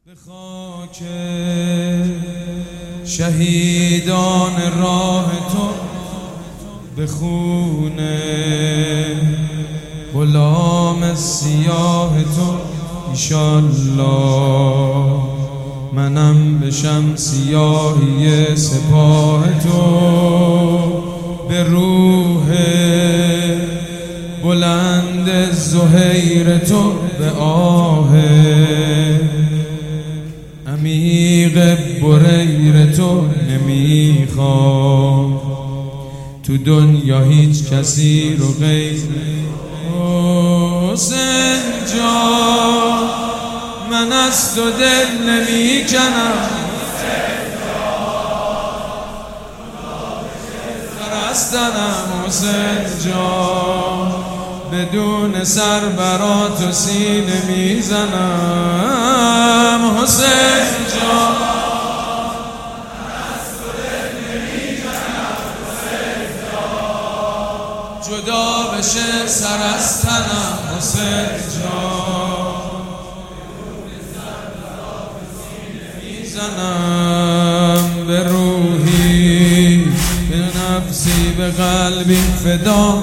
به خاک شهیدان راه تو، به خون غلام سیاه تو ایشالله منم بشم سیاهی سپاه تو، به روح بلند زهیر تو، به آه عمیق بریر تو نمیخوام تو دنیا هیچ کسی رو غیر حسین جان. من از تو دل نمیکنم، پرستنم حسین جان، بدون سر برات و سینه میزنم حسین جان. جدا بشه سر از تنم حسین جان، میزنم به روحی، به نفسی، به قلبی فدا،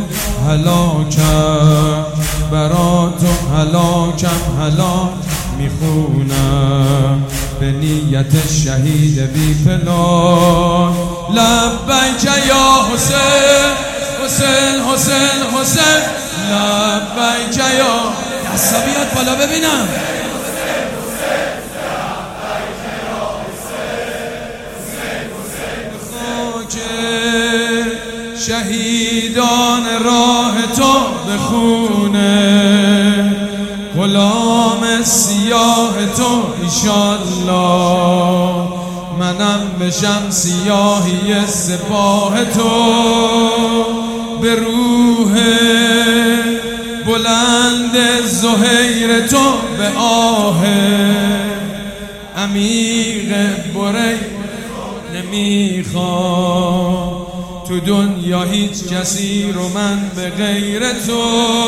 هلاکم براتو، هلاکم هلاک میخونم به نیت شهید بی پناه. لبیک یا حسین، حسین حسین حسین، لبیک یا دستا بیاد بالا ببینم. شهیدان راه تو، به خون غلام سیاه تو ایشالله منم بشم سیاهی سپاه تو، به روح بلند زهیر تو، به آه عمیق بریر نمیخوام تو دنیا هیچ کسی رو من به غیر تو.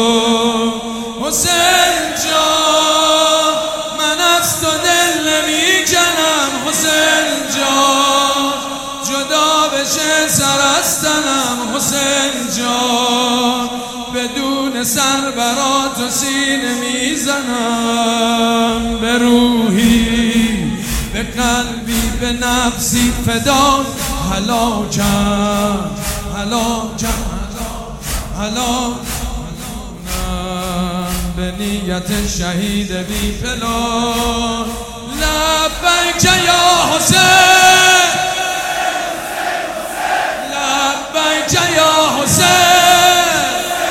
حسین جان من از تو دل نمیکنم حسین جان، جدا بشه سر از تنم حسین جان، بدون سر برات و سینه میزنم. به روحی، به قلبی، به نفسی فدا، هلاکم هلاکم هلاکم به نیت شهید بی پناه. لبیک یا حسین، لبیک یا حسین،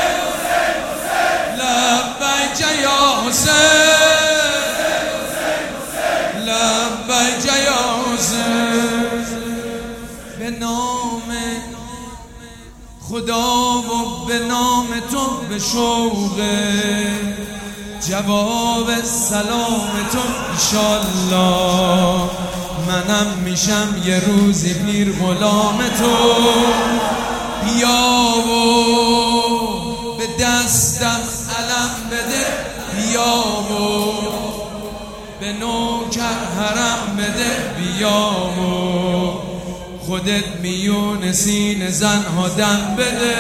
لبیک یا حسین، لبیک یا حسین. به نام خدا و به نام تو، به شوق جواب سلام تو ایشالله منم میشم یه روزی پیر غلام تو. بیا و به دستم علم بده، بیا و به نوکر حرم بده، بیا و خودت میون سینه زنها دم بده.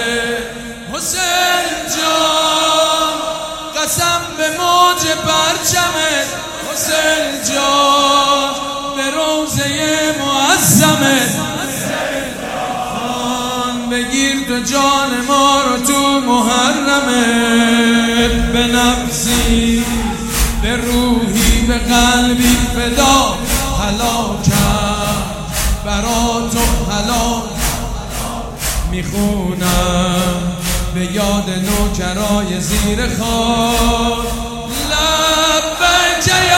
حسین جان قسم به موج پرچمت، حسین جان به روزه معظمت، بگیر تو جان ما رو تو محرمت. به نفسی، به روحی، به قلبی فدا، هلاکم براتو هلاک میخونم به یاد نوکرای زیر خاک. لبیک